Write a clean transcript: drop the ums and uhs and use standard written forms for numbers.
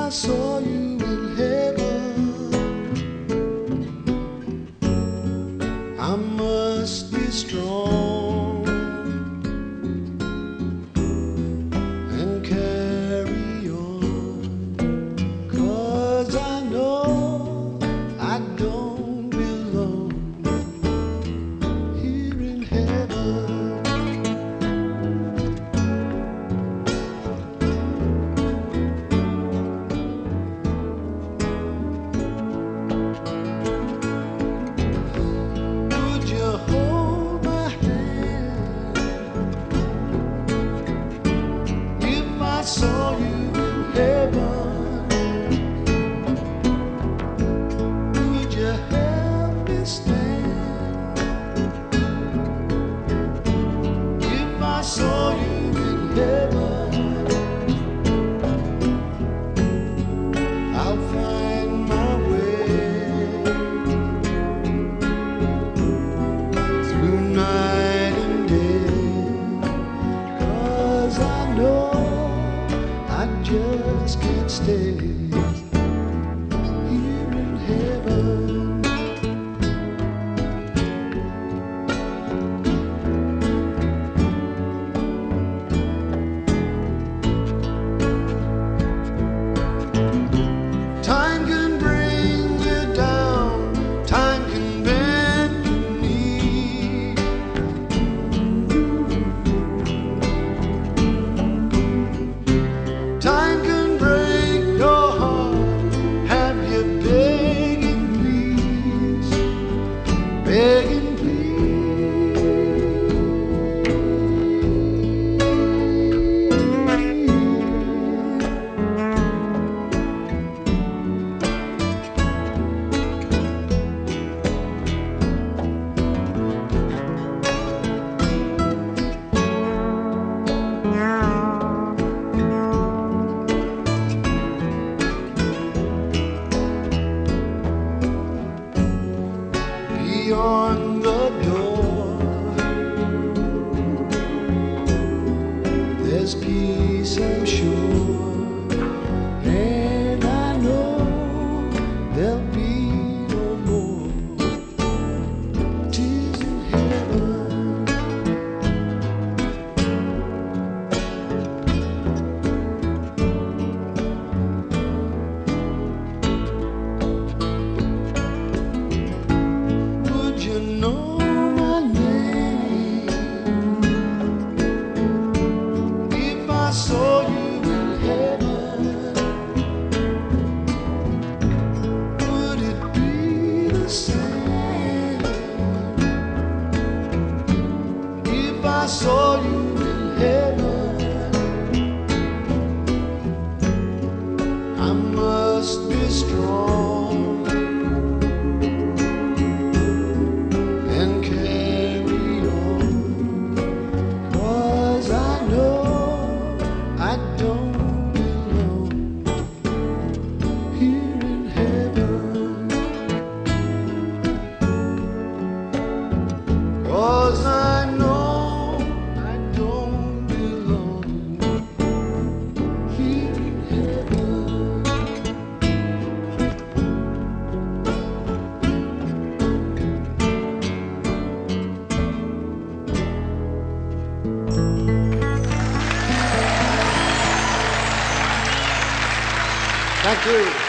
I saw you in heaven, I must be strong and carry on, 'cause I know I don't belong here in heaven. I saw you in heaven, would you help me stand? If I saw you in heaven, I'll find my way through night and day, 'cause I know I just can't stay here in heaven. Time can bring you down, time can bend your knee. Time can break your heart, have you begging please, begging beyond the door. There's peace, I'm sure, and I know there'll be no more tears in heaven. You know my name if I saw you in heaven, would it be the same if I saw you in heaven? I must be strong Thank you.